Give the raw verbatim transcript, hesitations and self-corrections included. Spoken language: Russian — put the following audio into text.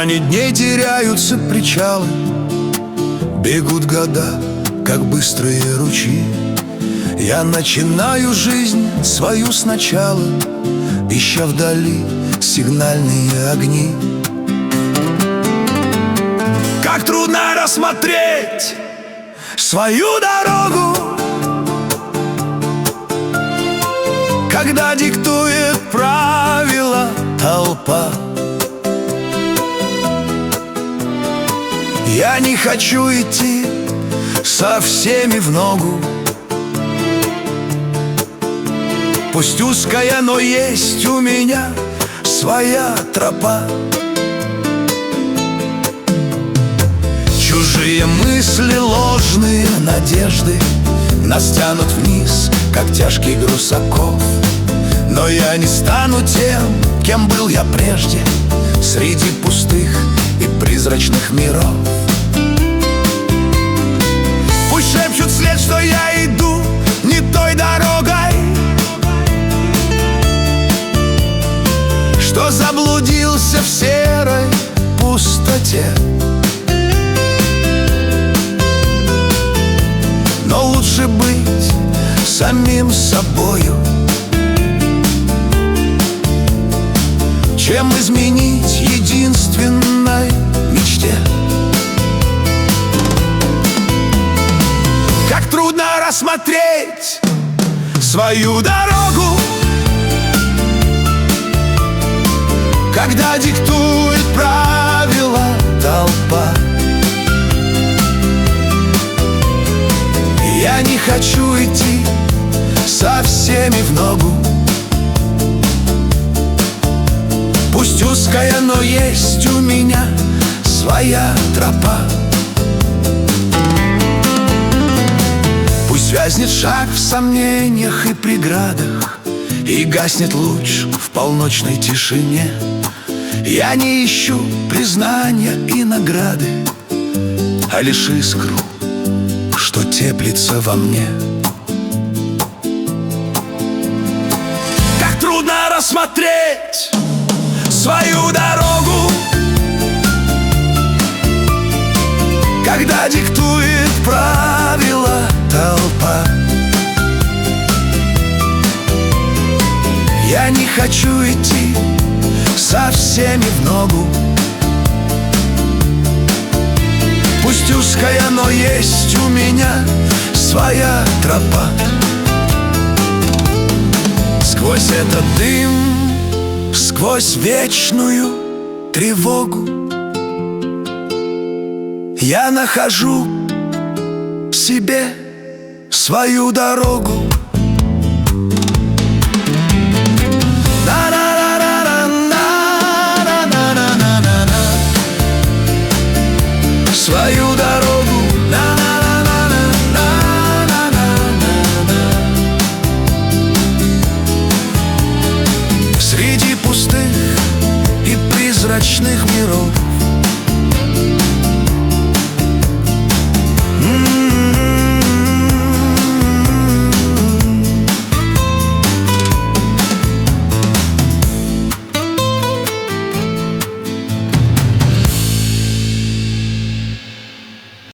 тумане дней теряются причалы, бегут года, как быстрые ручьи. Я начинаю жизнь свою сначала, ища вдали сигнальные огни. Как трудно рассмотреть свою дорогу, когда диктует правила толпа. Я не хочу идти со всеми в ногу. Пусть узкая, но есть у меня своя тропа. Чужие мысли, ложные надежды нас тянут вниз, как тяжкий груз оков. Но я не стану тем, кем был я прежде, среди пустых и призрачных миров. Пусть шепчут вслед, что я иду не той дорогой, что заблудился в серой пустоте. Но лучше быть самим собою, чем изменить единственной мечте. Как трудно рассмотреть свою дорогу, когда диктует правила толпа. Я не хочу идти со всеми в ногу. Пусть узкая, но есть у меня своя тропа. Пусть вязнет шаг в сомнениях и преградах, и гаснет луч в полночной тишине. Я не ищу признания и награды, а лишь искру, что теплится во мне. Как трудно рассмотреть свою дорогу, когда диктует правила толпа. Я не хочу идти со всеми в ногу. Пусть узкая, но есть у меня своя тропа. Сквозь этот дым, сквозь вечную тревогу я нахожу в себе свою дорогу.